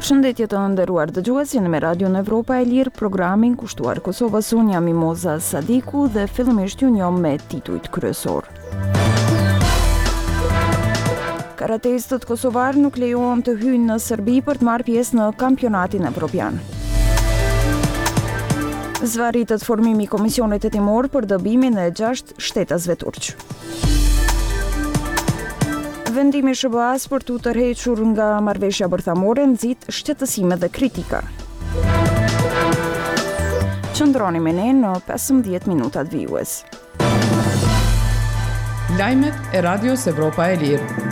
Përshëndetje të nderuar dëgjues, jeni me Radion Evropa e Lirë, programin kushtuar Kosovës. Unë jam Mimoza Sadiku dhe fillimisht ju njoh me titujt kryesor. Karateistët kosovar nuk lejohen të hyjnë në Serbi për të marrë pjesë në kampionatin evropian. Zvarritet formimi i komisionit hetimor për dobimin e 6 shtetasve turq. Vendimi i SBA-s për t'u tërhequr nga marrëveshja bërthamore nxit shqetësime dhe kritika. Qëndroni me ne në 15 minutat vijues. Lajmet e Radios Evropa e Lirë.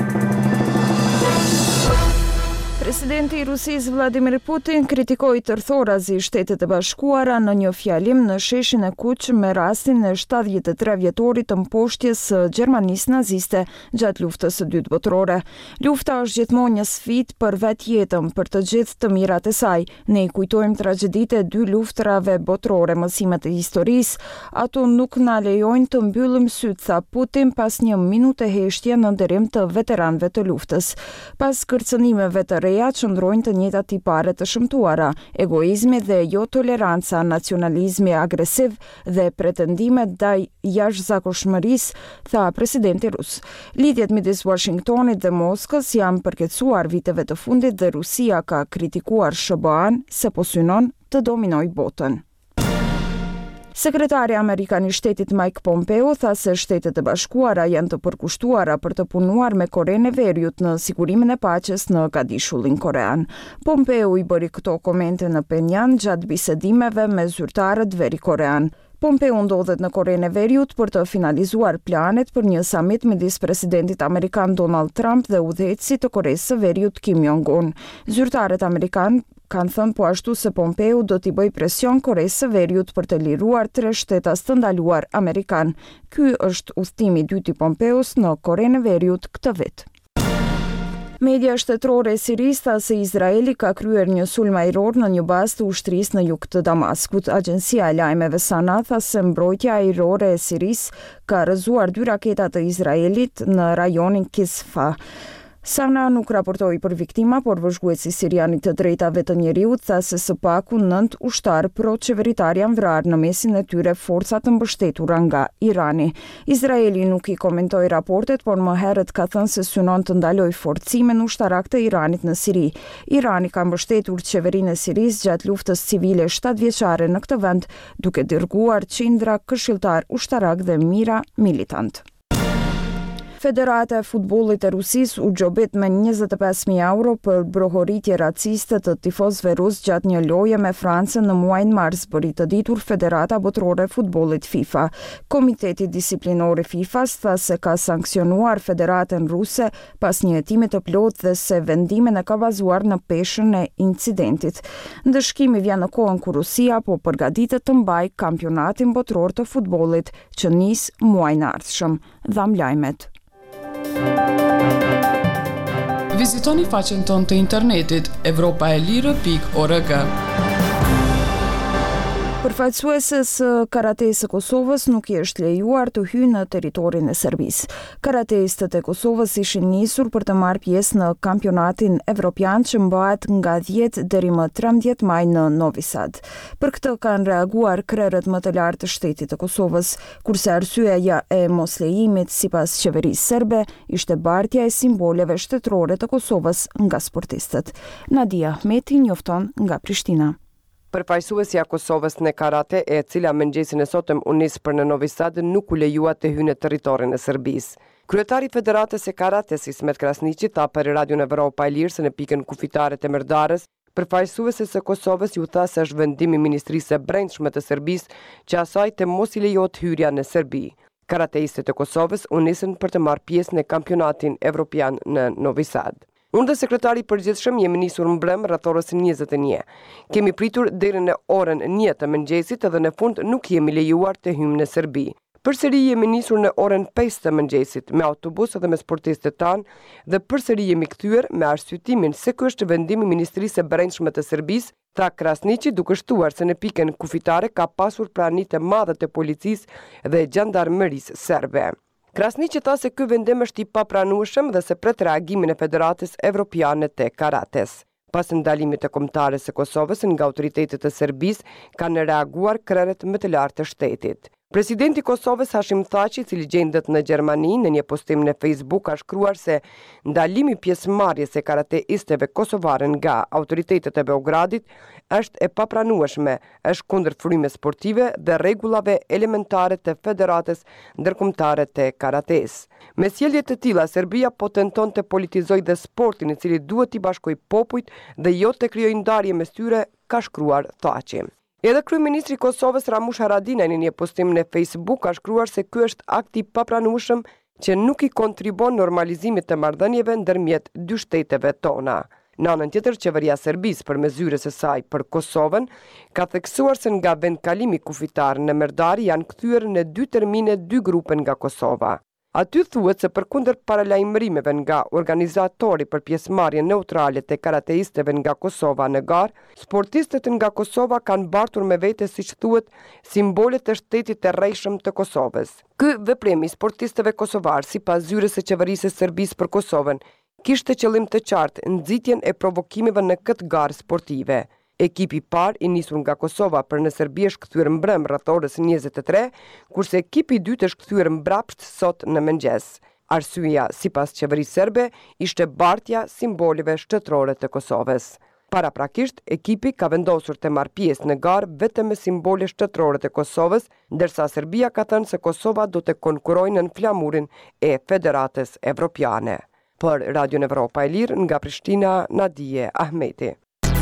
Presidenti i Rusisë Vladimir Putin kritikoi tërthorazi Shtetet e Bashkuara në një fjalim në sheshin e Kuq me rastin e 73 vjetorit të mposhtjes së Gjermanisë naziste gjatë luftës së dytë botërore. Lufta është gjithmonë një sfidë për vetjetën, për të gjithë të mirat e saj. Ne i kujtojmë tragjeditë e dy luftrave botërore, mësimet e historisë. Ato nuk na lejojnë të mbyllim syt, tha Putin pas një minute heshtje në nderim të veteranëve të luftës. Pas kërcënimeve të reja qëndrojnë të njëjtat tipare të shëmtuara, egoizmi dhe jo toleranca, nacionalizmi agresiv dhe pretendimet ndaj jashtëzakonshmërisë, tha presidenti rus. Lidhjet midis Washingtonit dhe Moskës janë përkecuar viteve të fundit dhe Rusia ka kritikuar SBA-n se po synon të dominojë botën. Sekretari Amerikan i Shtetit Mike Pompeo tha se Shtetet e Bashkuara janë të përkushtuara për të punuar me Korenë e Veriut në sigurimin e paqes në Kadishullin korean. Pompeo i bëri këto komente në Penjan gjatë bisedimeve me zyrtarët veri-korean. Pompeo ndodhet në Korenë e Veriut për të finalizuar planet për një summit midis presidentit amerikan Donald Trump dhe udhëheqësit të Koresë së Veriut Kim Jong-un. Zyrtarët amerikan kanë thënë po ashtu se Pompeo do t'i bëj presion Koresë së Veriut për të liruar 3 shtetas të ndaluar amerikan. Ky është udhëtimi i dytë i Pompeos në Korenë e Veriut këtë vit. Media shtetërore e Sirisë tha se Izraeli ka kryer një sulm ajror në një bazë të ushtrisë në jug të Damaskut. Agjencia e lajmeve Sana tha se mbrojtja ajrore e Sirisë ka rrëzuar 2 raketa të Izraelit në rajonin Kisfa. Sana nuk raportoi për viktima, por vëzhguesi sirian i të drejtave të njeriut tha se së paku 9 ushtar pro-qeveritar janë vrarë në mesin e tyre forca të mbështetura nga Irani. Izraeli nuk i komentoi raportet, por më herët ka thënë se synon të ndalojë forcimin ushtarak të Iranit në Siri. Irani ka mbështetur qeverinë e Sirisë gjatë luftës civile 7 vjeçare në këtë vend, duke dërguar qindra këshilltar ushtarak dhe mijëra militant. Federata e futbollit e Rusisë u xhobit me 25.000 euro për brohoritje raciste të tifozëve rus gjatë një loje me Francën në muajin mars, bëri të ditur Federata Botërore e Futbollit FIFA. Komiteti disiplinor i FIFA-s tha se ka sankcionuar Federatën Ruse pas një hetimi të plotë dhe se vendimin e ka bazuar në peshën e incidentit. Ndëshkimi vjen në kohën kur Rusia po përgatitet të mbajë kampionatin botëror të futbollit që nis muajin e ardhshëm. Dham lajmet. Vizitoni faqen tonë të internetit evropaelire.org. Përfaqësuesës së karatesë së Kosovës nuk i është lejuar të hyjnë në territorin e Serbisë. Karateistët e Kosovës ishin nisur për të marrë pjesë në kampionatin evropian që mbahet nga 10 deri më 13 maj në Novi Sad. Për këtë kanë reaguar krerët më të lartë të shtetit të Kosovës, kurse arsyeja e moslejimit sipas qeverisë serbe ishte bartja e simboleve shtetërore të Kosovës nga sportistët. Nadia Ahmeti njofton nga Prishtina. Përfaqësuesja e Kosovës në karate, e cila mëngjesin e sotëm u nis për në Novi Sad, nuk u lejua të hyjë në territorin e Serbisë. Kryetari i Federatës së Karates Ismet Krasniqi tha për Radion Evropa e Lirë se në pikën kufitare të Merdarës, përfaqësuesës së Kosovës ju tha se është vendimi i Ministrisë së Brendshme të Serbisë që asaj të mos i lejohet hyrja në Serbi. Karateistët e Kosovës u nisën për të marrë pjesë në kampionatin evropian në Novi Sad. Unë dhe sekretari përgjithshëm jemi nisur mbrëm rreth orës 21. Kemi pritur deri në orën 1 të mëngjesit edhe në fund nuk jemi lejuar të hyjmë në Serbi. Përsëri jemi nisur në orën 5 të mëngjesit me autobus edhe me sportistët tanë dhe përsëri jemi kthyer me arsyetimin se ky është vendimi i Ministrisë së Brendshme të Serbisë, tha Krasniqi, duke shtuar se në pikën kufitare ka pasur pranitë të mëdha të policisë dhe gjandarmerisë serbe. Krasniqi tha se ky vendim është i papranueshëm dhe se pret reagimin e Federatës Evropiane të Karates. Pas ndalimit të kombëtares së Kosovës nga autoritetet e Serbisë, kanë reaguar krerët më të lartë të shtetit. Presidenti i Kosovës Hashim Thaçi, i cili gjendet në Gjermani, në një postim në Facebook ka shkruar se ndalimi pjesëmarrjes së karateistëve kosovare nga autoritetet e Beogradit është e papranueshme, është kundër frymës sportive dhe rregullave elementare të Federatës Ndërkombëtare të Karates. Me sjellje të tilla, Serbia po tenton të politizojë dhe sportin, i cili duhet t'i bashkojë popujt dhe jo të krijojë ndarje mes tyre, ka shkruar Thaçi. Edhe kryeministri i Kosovës Ramush Haradinaj në një postim në Facebook ka shkruar se ky është akt i papranueshëm që nuk i kontribon normalizimit të marrëdhënieve ndërmjet dy shteteve tona. Në anën tjetër, qeveria e Serbisë për zyres e saj për Kosovën ka theksuar se nga vendkalimi kufitar në Merdari janë kthyer në 2 termine 2 grupe nga Kosova. Aty thuhet se përkundër paralajmërimeve nga organizatori për pjesëmarrje neutrale të karateistëve nga Kosova në garë, sportistët nga Kosova kanë bartur me vete, siç thuhet, simbolet të shtetit të rrejshëm të Kosovës. Ky veprim i sportistëve kosovar, sipas zyres së qeverisë së Serbisë për Kosovën, kishte qëllim të qartë nxitjen e provokimeve në këtë garë sportive. Ekipi i parë i nisur nga Kosova për në Serbi është kthyer mbrëm rreth orës 23, kurse ekipi i dytë është kthyer mbrapsht sot në mëngjes. Arsyeja, sipas qeverisë serbe, ishte bartja simboleve shtetërore të Kosovës. Paraprakisht, ekipi ka vendosur të marrë pjesë në garë vetëm me simbole shtetërore të Kosovës, ndërsa Serbia ka thënë se Kosova do të konkurrojë në flamurin e Federatës Evropiane. Për Radio Evropa e Lirë, nga Prishtina, Nadije Ahmeti.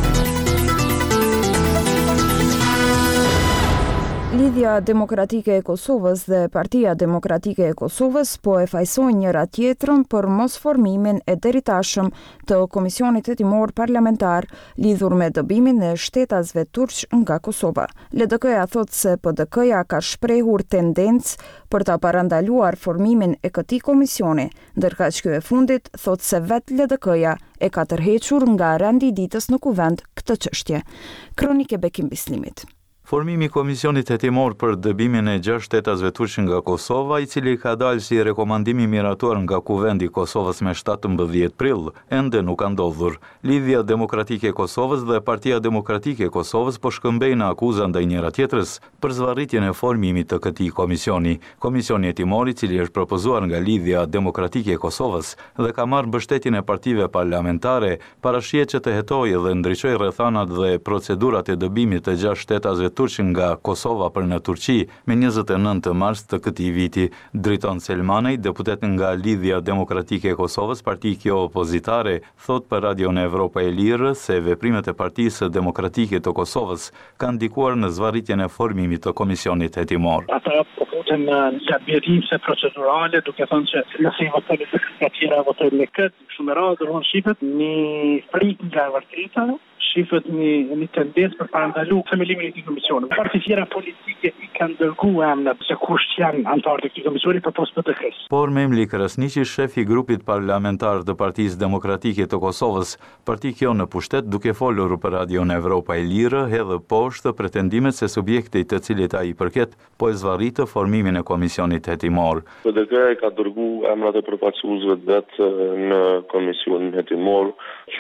Lidhja Demokratike e Kosovës dhe Partia Demokratike e Kosovës po e fajsojnë njëra tjetrën për mos formimin e deritashëm të Komisionit Hetimor Parlamentar lidhur me dëbimin e shtetasve turq nga Kosova. LDK-ja thot se PDK-ja ka shprehur tendencë për ta parandaluar formimin e këtij komisioni, ndërkaq ky e fundit thot se vetë LDK-ja e ka tërhequr nga rendi i ditës në kuvend këtë çështje. Kronike Bekim Bislimit. Formimi i Komisionit Hetimor për dëbimin e 6 shtetasve turq nga Kosova, i cili ka dalë si rekomandimi miratuar nga Kuvendi i Kosovës me 17 prill, ende nuk ka ndodhur. Lidhja Demokratike e Kosovës dhe Partia Demokratike e Kosovës po shkëmbejnë akuza ndaj njëra tjetrës për zvarritjen e formimit të këtij komisioni. Komisioni Hetimor, i cili është propozuar nga Lidhja Demokratike e Kosovës dhe ka marrë mbështetjen e partive parlamentare, parashihet që të hetojë dhe ndriçojë rrethanat dhe procedurat e dëbimit të 6 shtetasve turq nga Kosova për në Turqi me 29 mars të këtij viti. Driton Selmanej, deputet nga Lidhja Demokratike e Kosovës, parti kjo opozitare, thot për Radio Evropa e Lirë se veprimet e Partisë Demokratike të Kosovës kanë ndikuar në zvarritjen e formimit të Komisionit Hetimor. Ata po futen në gabirimse procedurale, duke thënë që nëse i votojnë të tjera votojnë me këtë, shumë e radhë dërron shifet një frikë nga e vërteta, shifet një tendencë për parandalu themelimin e këtij komisioni. Partit tjera politike i kanë dërguar emrat se kush janë anëtarë të këtij komisioni përpos PDK-s. Por Memli Krasniqi, shef i grupit parlamentar të Partisë Demokratike të Kosovës, parti kjo në pushtet, duke folur për Radio Evropa e Lirë, hedhë poshtë pretendimet se subjektit të cilit ai përket po e zvarritë formimin e Komisionit Hetimor. PDK ka dërguar emrat e përfaqësuesve vetë në Komisionin Hetimor,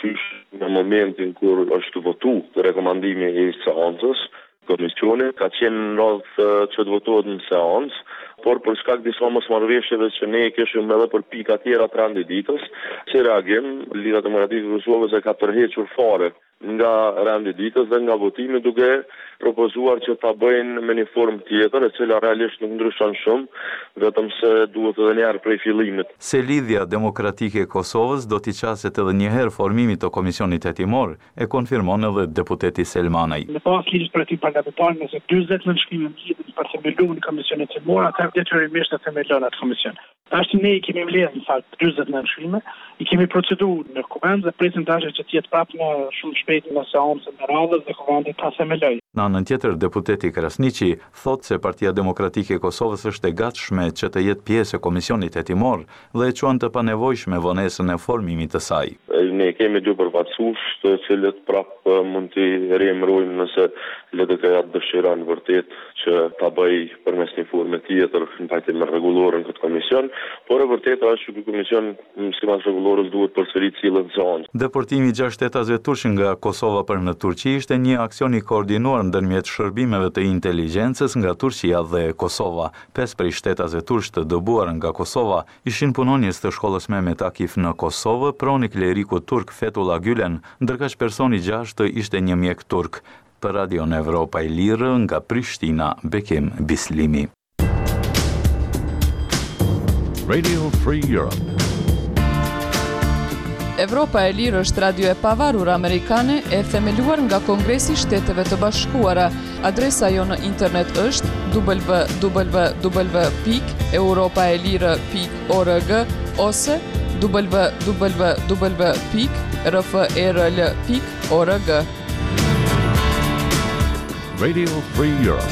në momentin kur është votu rekomandimi i seancës, komisioni ka qenë në radhë që të votohet në seancë, por për shkak disa mosmarrëveshjeve që ne kishim edhe për pika tjera të rendit ditës, si reagim, Lidhja Demokratike e Kosovës e ka tërhequr fare nga rendi ditës dhe nga votimi, duke propozuar që ta bëjnë me një formë tjetër, e cila realisht nuk ndryshon shumë, vetëm se duhet edhe një herë prej fillimit. Se Lidhja Demokratike e Kosovës do t'i qaset edhe një herë formimit të Komisionit Hetimor, e konfirmon edhe deputeti Selmanaj. Në pas ligjit për aty parlamentar, nëse 40 nënshkrime mblidhen për themeluar në Komisionin Hetimor, ata detyrimisht e themelon atë komision. Tash ne i kemi mbledhur në fakt 40 nënshkrime, i kemi procedurë në kuvend dhe presim tash që të jetë prapë në shumë shpejt në seancën e radhës dhe kuvendi ta themeloj. Në anën tjetër, deputeti Krasniqi thot se Partia Demokratike e Kosovës është e gatshme që të jetë pjesë e Komisionit Hetimor dhe e quan të panevojshme vonesën e formimit të saj. Ne kemi dy përfaqësues të cilët prapë mund t'i riemërojmë nëse LDK-ja dëshiron vërtet që ta bëj përmes një forme tjetër në pajtim me rregullorën këtë komision, por e vërteta është që ky komision sipas rregullorës duhet përsërit cilën zonë. Deportimi i 6 shtetasve turq nga Kosova për në Turqi ishte një aksion i koordinuar ndërmjet shërbimeve të inteligjencës nga Turqia dhe Kosova. 5 prej shtetasve turq të dëbuar nga Kosova ishin punonjës të shkollës Mehmet Akif në Kosovë, proni kleriku turk Fethullah Gülen, ndërkaq personi 6 ishte një mjek turk. Për Radion Evropa e Lirë nga Prishtina, Bekim Bislimi. Radio Free Europe. Evropa e Lirë është radio e pavarur amerikane e themeluar nga Kongresi i Shteteve të Bashkuara. Adresa jo në internet është www.europaelire.org ose www.rfrl.org. Radio Free Europe.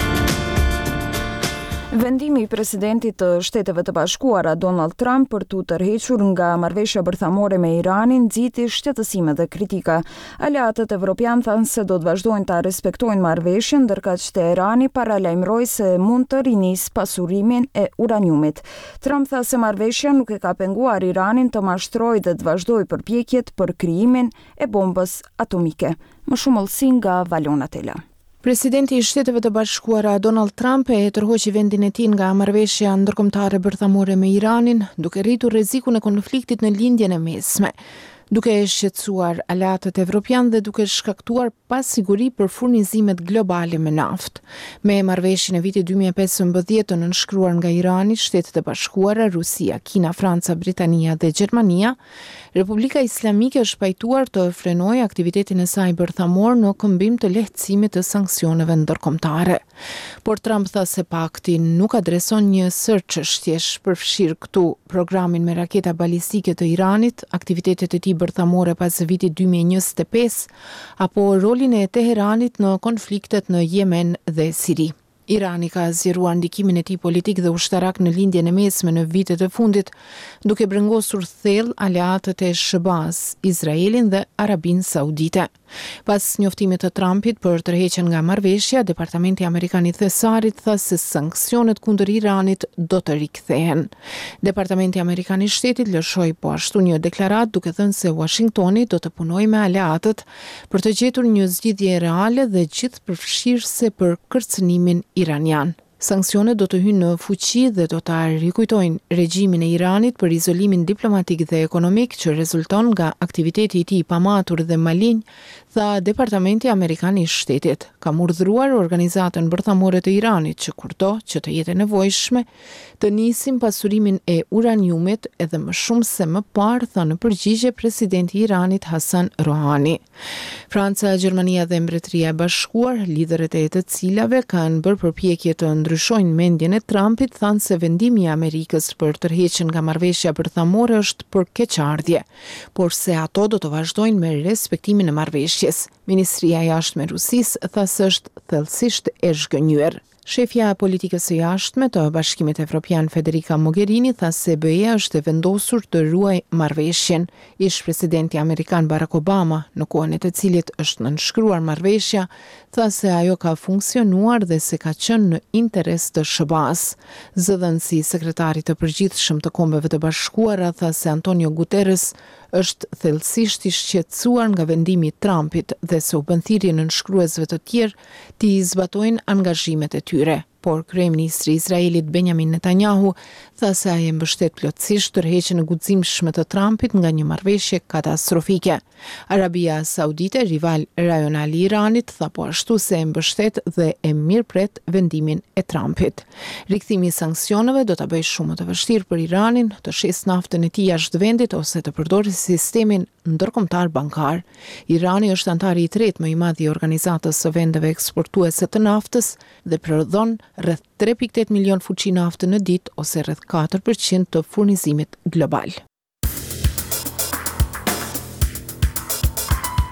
Vendimi i presidentit të Shteteve të Bashkuara Donald Trump për t'u tërhequr nga marrëveshja bërthamore me Iranin nxiti shqetësime dhe kritika. Aleatët evropian thanë se do të vazhdojnë ta respektojnë marrëveshjen, ndërkaq Teherani paralajmëroi se mund të rinisë pasurimin e uraniumit. Trump tha se marrëveshja nuk e ka penguar Iranin të mashtrojë dhe të vazhdojë përpjekjet për krijimin e bombës atomike. Më shumë hollësi nga Valona Tela. Presidenti i Shteteve të Bashkuara Donald Trump e tërhoqi vendin e tij nga marrëveshja ndërkombëtare bërthamore me Iranin, duke rritur rrezikun e konfliktit në lindjen e mesme, duke shqetësuar aleatët evropian dhe duke shkaktuar pasiguri për furnizimet globale me naftë. Me marrëveshjen e vitit 2015 të nënshkruar nga Irani, Shtetet e Bashkuara, Rusia, Kina, Franca, Britania dhe Gjermania, Republika Islamike është pajtuar të frenojë aktivitetin e saj bërthamor në këmbim të lehtësimit të sanksioneve ndërkombëtare. Por Trump tha se pakti nuk adreson një sër çështjesh, përfshir këtu programin me raketa balistike të Iranit, aktivitetet e tij bërthamore pas vitit 2025, apo rolin e Teheranit në konfliktet në Yemen dhe Siri. Irani ka zgjeruar ndikimin e tij politik dhe ushtarak në lindjen e mesme në vitet e fundit, duke brengosur thellë aleatët e SHBA-s, Izraelin dhe Arabinë Saudite. Pas njoftimit të Trumpit për tërheqjen nga marrëveshja, Departamenti Amerikan i Thesarit tha se sanksionet kundër Iranit do të rikthehen. Departamenti Amerikan i Shtetit lëshoi po ashtu një deklaratë duke thënë se Washingtoni do të punojë me aleatët për të gjetur një zgjidhje reale dhe gjithëpërfshirëse për kërcënimin iranian. Sanksionet do të hyjnë në fuqi dhe do ta rikujtojnë regjimin e Iranit për izolimin diplomatik dhe ekonomik që rezulton nga aktiviteti i tij i pamatur dhe malinj, tha Departamenti Amerikan i Shtetit. Ka urdhëruar organizatën bërthamore të Iranit që kurdo që të jetë nevojshme të nisim pasurimin e uraniumit edhe më shumë se më parë, tha në përgjigje presidenti i Iranit Hasan Rouhani. Franca, Gjermania dhe Mbretëria e Bashkuar, liderët e të cilave kanë bërë përpjekje të ndryshojnë mendjen e Trumpit, thanë se vendimi i Amerikës për tërheqjen nga marrëveshja bërthamore është për keqardhje, por se ato do të vazhdojnë me respektimin e marrëveshjes. Ministria e Jashtme e Rusisë tha se është thellësisht e zhgënjur. Shefja e politikës së jashtme të Bashkimit Evropian Federica Mogherini tha se BE-ja është e vendosur të ruajë marrëveshjen. Ish presidenti amerikan Barack Obama, në kohën e të cilit është nënshkruar marrëveshja, tha se ajo ka funksionuar dhe se ka qenë në interes të SHBA-s. Zëdhënësi i sekretarit të përgjithshëm të Kombeve të Bashkuara tha se Antonio Guterres është thellësisht i shqetësuar nga vendimi i Trumpit dhe se u bën thirrje nënshkruesve të tjerë të zbatojnë angazhimet e tyre. Por kryeministri i Izraelit Benjamin Netanyahu tha se ai e mbështet plotësisht tërheqjen e guximshme të Trumpit nga një marrëveshje katastrofike. Arabia Saudite, rival rajonal i Iranit, tha po ashtu se e mbështet dhe e mirëpret vendimin e Trumpit. Rikthimi i sanksioneve do ta bëjë shumë të vështirë për Iranin të shes naftën e tij jashtë vendit ose të përdorë sistemin ndërkombëtar bankar. Irani është antari i tretë më i madh i Organizatës së Vendeve Eksportuese të Naftës dhe prodhon rreth 3.8 milion fuqi nafte në ditë ose rreth 4% të furnizimit global.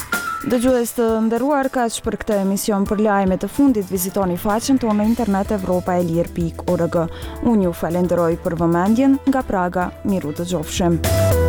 Dëgjues të nderuar, kaq për këtë emision. Për lajme të fundit vizitoni faqen tonë në internet evropaelir.org. Unë ju falenderoj për vëmendjen. Nga Praga, miru të gjofshem.